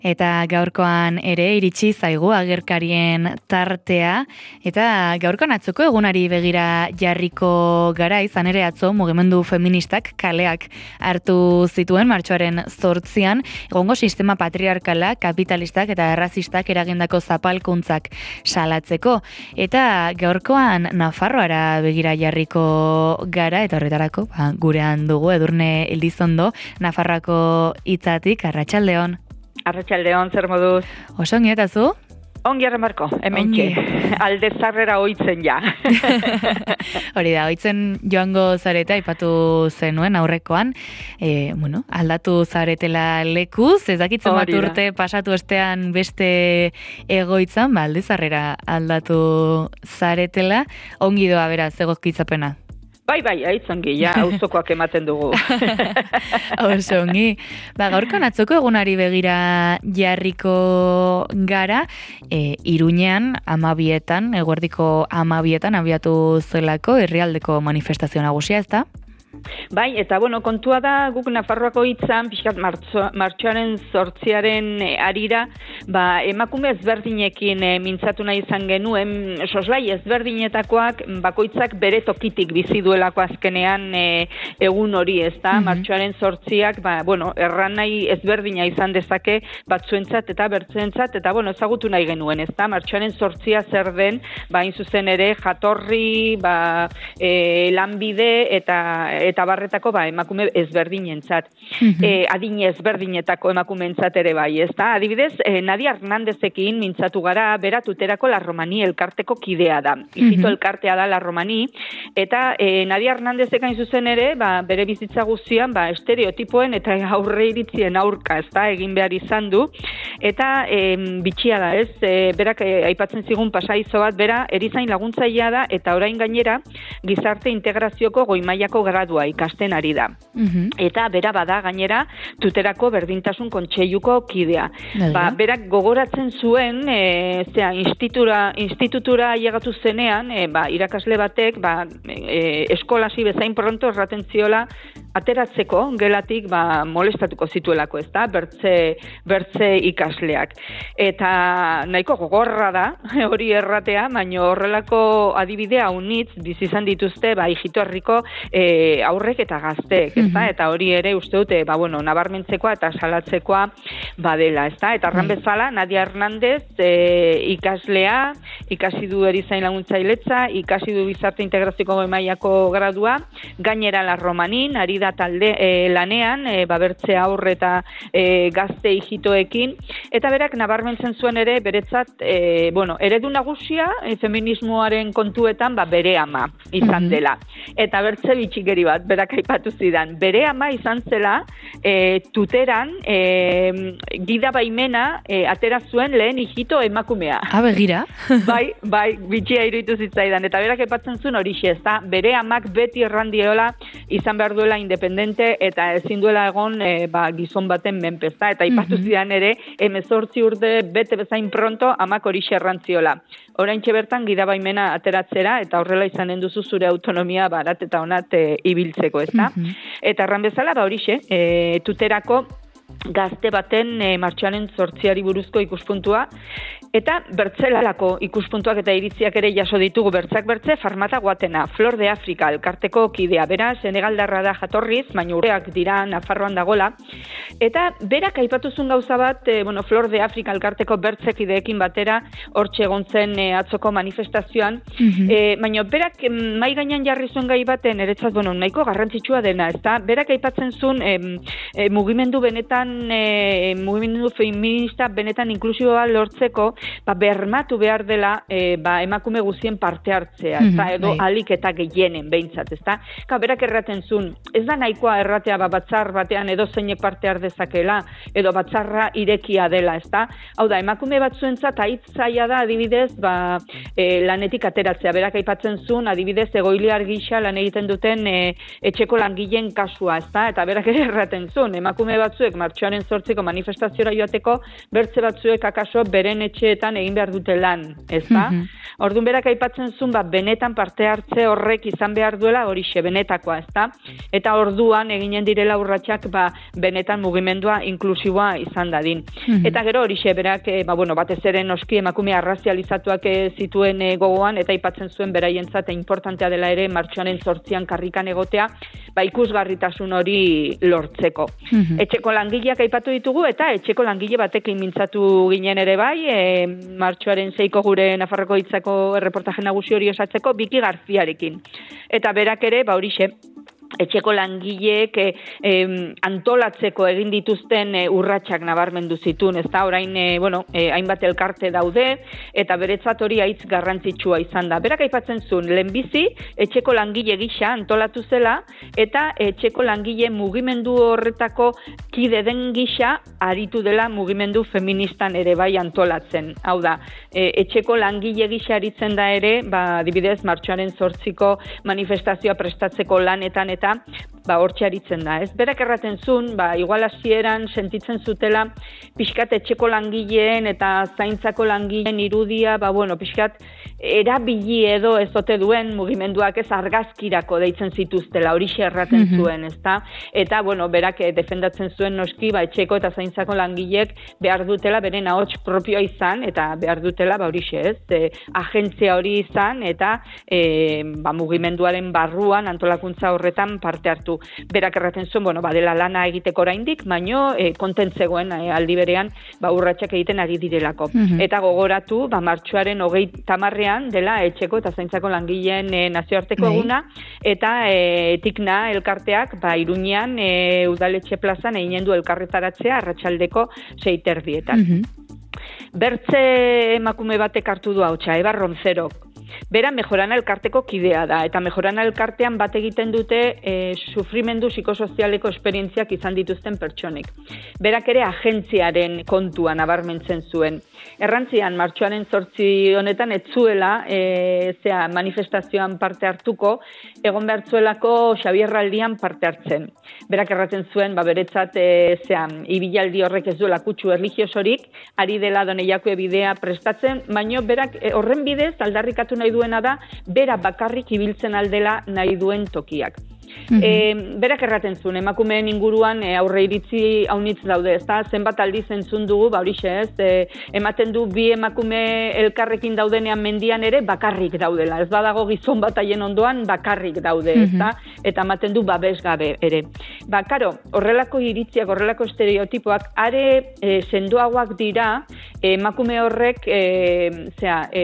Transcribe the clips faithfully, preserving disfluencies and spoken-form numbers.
Eta gaurkoan ere iritsi zaigu agerkarien tartea, eta gaurkoan atzoko egunari begira jarriko gara, izan ere atzo mugimendu feministak kaleak hartu zituen martxoaren zortzian, egongo sistema patriarkala, kapitalistak eta errazistak eragindako zapalkuntzak salatzeko. Eta gaurkoan Nafarroara begira jarriko gara, eta horretarako ba, gurean dugu Edurne Eldizondo, Nafarroako hitzatik, arratsaldeon. Arratsaldeon, zer moduz? Oso ongi eta zu? Ongi Marko, hementxe. Alde zarrera ohitzen ja. Hori da, ohitzen joango zareta aipatu zenuen aurrekoan, e, bueno, aldatu zaretela lekuz, ez dakitzen bat urte pasatu estean beste egoitzan, ba, alde zarrera aldatu zaretela, ongi doa beraz egokitzapena. Bai, bai, aitzongi, ja, auzokoak ematen dugu. Oso ongi. Ba, gaurkoan atzoko egunari begira jarriko gara, e, Iruñean, amabietan, eguerdiko amabietan, abiatu zelako, herrialdeko manifestazio nagusia, ez da? Bai, eta bueno, kontua da guk Nafarroako hitzan, pixkat martxoaren zortziaren arira, ba, emakume ezberdinekin e, mintzatu nahi izan genuen, soslai ezberdinetakoak bakoitzak bere tokitik bizi duelako azkenean e, egun hori, ez da, mm-hmm. Martxoaren zortziak, ba, bueno, erran nahi ezberdina izan dezake batzuentzat eta bertzuentzat, eta bueno, ezagutu nahi genuen, ez da, martxoaren zortzia zer den, ba, hain zuzen ere, jatorri, ba, e, lanbide eta eta barretako ba, emakume ezberdinentzat. Mm-hmm. E, adine ezberdinetako emakumeentzat ere bai, ez da? Adibidez, e, Nadia Hernandezekin mintzatu gara, bera tuterako La Romani elkarteko kidea da. Ijito mm-hmm. elkartea da La Romani, eta e, Nadia Hernandezek hain zuzen ere, ba, bere bizitza guztian, ba, estereotipoen eta aurre iritzien aurka, ez da, egin behar izan du, eta e, bitxia da, ez? E, berak e, aipatzen zigun pasaizo bat, bera erizain laguntzailea da, eta orain gainera, gizarte integrazioko goi-mailako gradu ikasten ari da. Mm-hmm. Eta bera bada gainera tuterako berdintasun kontseiluko kidea. Ba, berak gogoratzen zuen e, zera, institutura, institutura llegatu zenean, e, ba, irakasle batek ba, e, eskolasi bezain pronto erraten ziola ateratzeko gelatik ba, molestatuko zituelako, ez da, bertze, bertze ikasleak. Eta nahiko gogorra da, hori erratea, baina horrelako adibidea unitz bizizan dituzte, ba, Ijito herriko e, aurrek eta gazteek, ez da, eta hori ere uste dute, ba, bueno, nabarmentzekoa eta salatzekoa badela, ez da, eta arran bezala, Nadia Hernandez e, ikaslea, ikasi du erizain laguntzailetza, ikasi du gizarte integrazioko goi-mailako gradua, gainera La Romanin, ari da talde e, lanean, e, babertze aurre eta e, gazte ijitoekin, eta berak nabarmentzen zuen ere, beretzat, e, bueno, eredu nagusia, e, feminismoaren kontuetan, ba, bere ama izan dela. Eta bertze bitxikeri bat, berak aipatu zidan. Bere ama izan zela, e, tuteran, e, gida baimena e, atera zuen lehen ijito emakumea. Ha, begira? bai, bai, bitxia iruditu zitzaidan. Eta berak aipatzen zuen horixe, ez da, bere amak beti errandiola izan behar duela independente eta ezin duela egon e, ba, gizon baten menpezta. Eta aipatu mm-hmm. zidan ere, hemezortzi urte bete bezain pronto amak horixe errantziola. Oraintxe bertan gida baimena ateratzera eta horrela izanen duzu zure autonomia barat eta onat e, ibiltzeko, ez da? Mm-hmm. Eta erran bezala, ba horixe, e, tuterako gazte baten e, martxoaren zortziari buruzko ikuspuntua, eta bertzelalako ikuspuntuak eta iritziak ere jaso ditugu bertzak bertze, Farmata Guatena, Flor de Afrika, elkarteko kidea, bera senegaldarra da jatorriz, baina urteak dira Nafarroan dagola, eta berak aipatuzun gauza bat, e, bueno, Flor de Afrika elkarteko bertzekideekin batera, hortxe egon zen e, atzoko manifestazioan, mm-hmm. e, baina berak mai gainean jarri zuen gai baten, eretzat, bueno, nahiko garrantzitsua dena, ez da, berak aipatzen zuen e, e, mugimendu benetan, e, mugimendu feminista benetan inklusiboa lortzeko, ba, bermatu behar dela e, ba, emakume guztien parte hartzea, mm-hmm, edo bai. Alik eta gehienen behintzat, ezta? Ka, berak erraten zuen, ez da nahikoa erratea ba, batzar batean edo zeinek parte har dezakela, edo batzarra irekia dela, ezta? Hau da, emakume batzuentzat aitzaia da adibidez, ba, e, lanetik ateratzea, berak aipatzen zuen, adibidez, egoiliar gisa lan egiten duten e, etxeko langileen kasua, ezta? Eta berak ere erraten zuen, emakume batzuek martxo martxoaren zortziko manifestaziora joateko, bertze batzuek akaso beren etxeetan egin behar dute lan, ez da? Mm-hmm. Orduan berak aipatzen zuen, ba, benetan parte hartze horrek izan behar duela horixe, benetakoa, ez da? Eta orduan eginen direla urratsak ba, benetan mugimendua inklusiboa izan dadin. Mm-hmm. Eta gero horixe, berak, e, ba, bueno, batez ere noski emakume arrazializatuak e, zituen e, gogoan, eta aipatzen zuen beraientzat importantea dela ere martxoaren zortzian karrikan egotea, ba, ikusgarritasun hori lortzeko. Mm-hmm. Etxeko langileak aipatu ditugu, eta etxeko langile batekin mintzatu ginen ere bai, e, martxoaren seiko gure Nafarroko Hitzako erreportaje nagusi hori osatzeko, Biki Garziarekin. Eta berak ere, ba, horixe, etxeko langileek e, e, antolatzeko egin dituzten e, urratsak nabarmendu zituen, ez da, orain, e, bueno, e, hainbat elkarte daude, eta beretzat hori haitz garrantzitsua izan da. Berak aipatzen zuen, lehenbizi, etxeko langile gisa antolatu zela, eta etxeko langile mugimendu horretako kide den gisa aritu dela mugimendu feministan ere bai antolatzen. Hau da, e, etxeko langile gisa aritzen da ere, ba, adibidez, martxoaren zortziko manifestazioa prestatzeko lanetan eta ba, hortxe aritzen da, ez? Berak erraten zuen, ba, igual hasieran sentitzen zutela pixkat etxeko langileen eta zaintzako langileen irudia, ba, bueno, pixkat erabili edo ez ote duen mugimenduak ez argazkirako deitzen zituztela, horixe erraten mm-hmm. zuen, ezta? Eta, bueno, berak eh, defendatzen zuen noski, ba, etxeko eta zaintzako langileek behar dutela beren ahots propioa izan, eta behar dutela, ba, horixe, ez? E, agentzia hori izan, eta e, ba, mugimenduaren barruan antolakuntza horretan parte hartu. Berak erraten zuen, bueno, badela lana egiteko oraindik, baino e, kontentzegoen e, aldi berean ba, urratsak egiten ari direlako. Mm-hmm. Eta gogoratu, ba, martxoaren hogei tamarrean dela etxeko eta zaintzako langileen e, nazioarteko Nei. eguna, eta e, tikna elkarteak ba, Iruñean e, udaletxe plazan eginen du elkarretaratzea arratsaldeko sei terdietan. Mm-hmm. Bertze emakume batek hartu du hautsa, Eba Ronzerok. Bera Mejorana elkarteko kidea da, eta Mejorana elkartean bat egiten dute e, sufrimendu psikosozialeko esperientziak izan dituzten pertsonek. Berak ere agentziaren kontua nabarmentzen zuen. Errantzian, martxoaren zortzi honetan, etzuela, e, zera, manifestazioan parte hartuko, egon behartzuelako Xabierraldian parte hartzen. Berak erraten zuen, ba, beretzat, e, zera, ibilaldi horrek ez duela kutsu erlijiosorik, ari dela Doneiakue bidea prestatzen, baino berak e, horren bidez aldarrikatu nahi duena da, bera bakarrik ibiltzen aldela nahi duen tokiak. Mm-hmm. E, berak erraten zuen, emakumeen inguruan e, aurre iritzi haunitz daude, ez da, zenbat aldiz entzun dugu, ba horixe ez, e, ematen du bi emakume elkarrekin daudenean mendian ere bakarrik daudela, ez badago gizon bat haien ondoan bakarrik daude, ez da, mm-hmm. eta ematen du babes gabe ere. Ba, karo, horrelako iritziak, horrelako estereotipoak, are e, sendoagoak dira, e, emakume horrek, e, zera, e,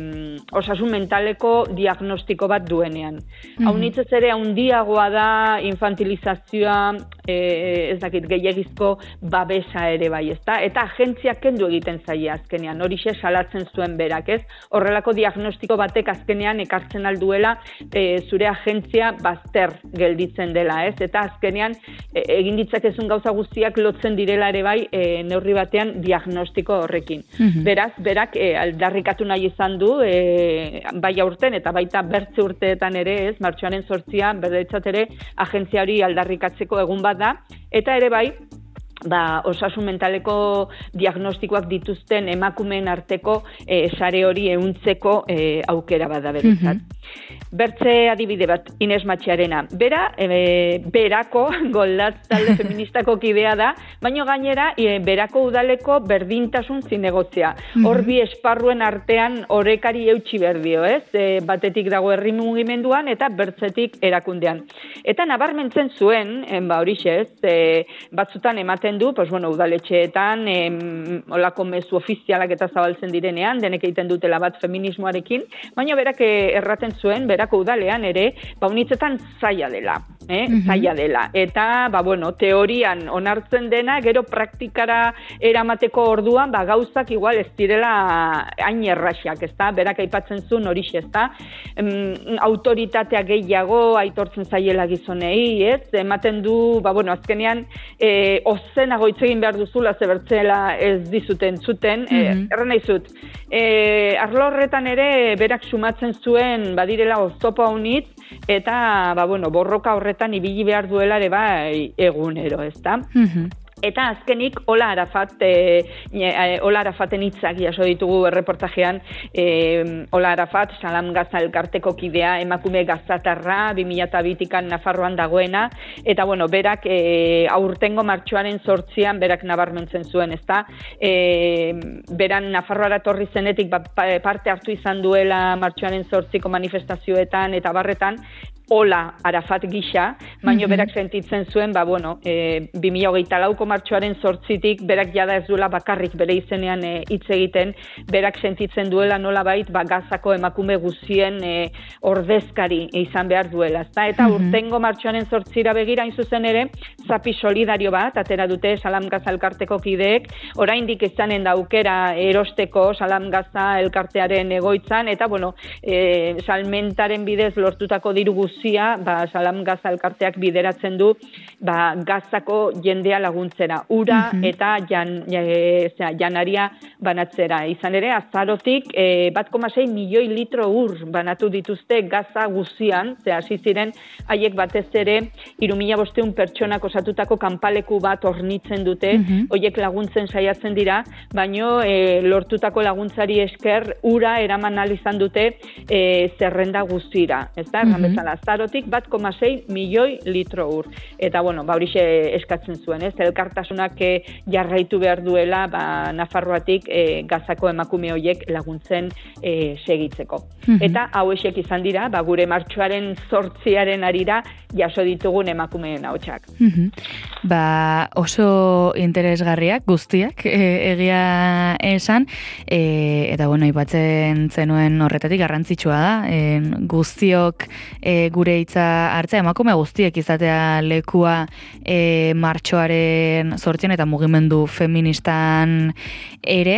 osasun mentaleko diagnostiko bat duenean. Mm-hmm. Haunitzez ere, haundiago da infantilizazioa, e, ez dakit, gehiagizko babesa ere bai, ezta? Eta agentziak kendu egiten zaie azkenean, horixe salatzen zuen berak, ez? Horrelako diagnostiko batek azkenean ekartzen alduela e, zure agentzia bazter gelditzen dela, ez? Eta azkenean e, egin ditzakezun gauza guztiak lotzen direla ere bai e, neurri batean diagnostiko horrekin. Mm-hmm. Beraz, berak e, aldarrikatu nahi izan du, e, bai aurten eta baita bertze urteetan ere, ez? Martxoaren zortzian, berdetzat ere agentzia hori aldarrikatzeko egun bat da, eta ere bai, ba, osasun mentaleko diagnostikoak dituzten emakumeen arteko e, sare hori ehuntzeko e, aukera bat da beretzat. Mm-hmm. Bertze adibide bat, Ines Matxearena. Bera, e, berako Goldatz talde feministako kidea da, baino gainera e, berako udaleko berdintasun zinegotzia. Mm-hmm. Hor bi esparruen artean orekari eutxi berdio, ez? E, batetik dago herri mugimenduan eta bertzetik erakundean. Eta nabarmentzen zuen, en, ba horixe ez, e, batzutan ematen du, pues, bueno, udaletxeetan, em, olako mezu ofizialak eta zabaltzen direnean, denek egiten dutela bat feminismoarekin, baina berak erraten zuen, berako udalean ere, ba, unitzetan zaila dela, eh? Mm-hmm. zaila dela. Eta, ba, bueno, teorian onartzen dena, gero praktikara eramateko orduan, ba, gauzak igual ez direla hain erraxak, ezta? Berak aipatzen zuen horixe, ezta? Em, autoritatea gehiago aitortzen zaiela gizonei, ez? Ematen du, ba, bueno, azkenean, e, ozenago hitz egin behar duzula zebertzela ez dizuten zuten, mm-hmm. e, erren nahi zut. E, arlo horretan ere berak sumatzen zuen badirela oztopo haunitz, eta ba, bueno, borroka horretan ibili behar duela ere bai egunero, ezta? Mm-hmm. Eta azkenik, Ola Arafat, e, e, Ola Arafaten hitzak jaso ditugu erreportajean, e, Ola Arafat, Salam Gaza elkarteko kidea, emakume gazatarra, bi mila bian Nafarroan dagoena, eta bueno, berak e, aurtengo martxoaren zortzian, berak nabarmentzen zuen, ezta? E, beran Nafarroara torri zenetik ba, parte hartu izan duela martxoaren zortziko manifestazioetan eta barretan, Ola Arafat gisa, baino berak sentitzen zuen, ba, bueno, e, bi mila hogeita lauko martxoaren zortzitik, berak jada ez duela bakarrik bere izenean hitz e, egiten, berak sentitzen duela nolabait, ba, Gazako emakume guztien e, ordezkari izan behar duela, ezta? Eta mm-hmm. urtengo martxoaren zortzira begira, hain zuzen ere, zapi solidario bat, atera dute Salam Gaza elkarteko kideek, oraindik izanen da aukera erosteko Salam Gaza elkartearen egoitzan, eta, bueno, e, salmentaren bidez lortutako diru guztia, ba, Salam Gaza elkarteak bideratzen du ba, Gazako jendea laguntzera, ura mm-hmm. eta jan, e, zera, janaria banatzera. Izan ere, azarotik e, bat koma sei milioi litro ur banatu dituzte Gaza guztian, ze hasi ziren haiek batez ere hiru mila bostehun pertsonak osatutako kanpaleku bat hornitzen dute, mm-hmm. hoiek laguntzen saiatzen dira, baino e, lortutako laguntzari esker ura eraman ahal izan dute e, zerrenda guztira, ez da, erran bezala. Azarotik bat koma sei milioi litro ur. Eta, bueno, ba, horixe eskatzen zuen, ez? Elkartasunak e, jarraitu behar duela, ba, Nafarroatik e, Gazako emakume horiek laguntzen e, segitzeko. Mm-hmm. Eta, hauexek izan dira, ba, gure martxoaren zortziaren arira jaso ditugun emakumeen ahotsak. Mm-hmm. Ba, oso interesgarriak guztiak e, egia esan, e, eta, bueno, ipatzen zenuen horretatik garrantzitsua da, e, guztiok e, gure hitza hartzea, emakume guztiek izatea lekua e, martxoaren sortzen eta mugimendu feministan ere,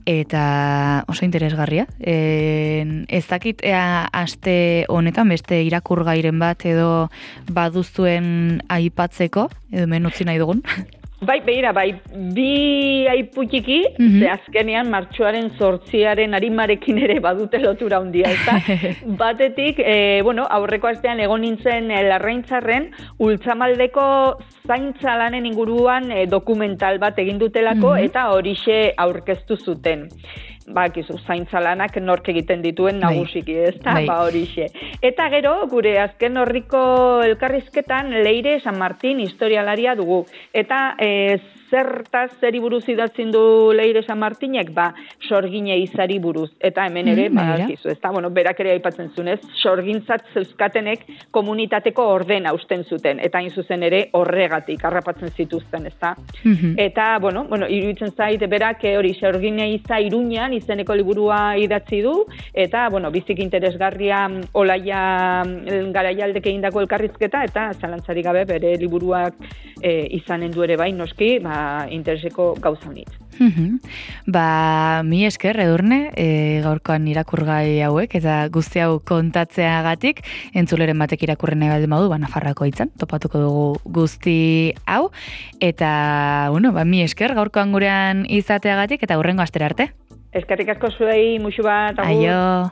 eta oso interesgarria. E, ez dakit ea aste honetan beste irakurgairen bat edo baduzuen aipatzeko, edo hemen utzi nahi dugun. Bai, behira, bai, bi aiputiki, mm-hmm. ze azkenean martxoaren zortziaren arimarekin ere badute lotura handia, ezta? Batetik, e, bueno, aurreko astean egon nintzen e, Larraintzarren, Ultzamaldeko zaintza lanen inguruan e, dokumental bat egin dutelako, mm-hmm. eta horixe aurkeztu zuten. Bakizu, zaintza lanak nork egiten dituen nagusiki, ezta? Ba horixe. Eta gero, gure azken horriko elkarrizketan Leire San Martin historialaria dugu. Eta e, zertaz zeri buruz idatzin du Leire San Martinek? Ba, sorgine izari buruz. Eta hemen ere, mm, badakizu, ezta? Bueno, berak ere aipatzen zunez, sorgintzat zeuzkatenek komunitateko ordena usten zuten. Eta hain zuzen ere horregatik harrapatzen zituzten, ezta? Mm-hmm. Eta, bueno, bueno, iruditzen zait, berak hori sorgine iza Iruñan izeneko liburua idatzi du, eta, bueno, bizik interesgarria Olaia Garaialdek egindako elkarrizketa, eta zalantzarik gabe bere liburuak e, izanen du ere bai, noski, ba, intereseko gauza honitz. Mm-hmm. Ba, mi esker, Edurne, e, gaurkoan irakurgai hauek, eta guzti hau kontatzeagatik, entzuleren batek irakurren nahi baldin badu, ba, Nafarroako hitzan, topatuko dugu guzti hau, eta, bueno, ba, mi esker, gaurkoan gurean izateagatik, eta hurrengo astera arte. Eskerrik asko zuei, musu bat, agur. Aio.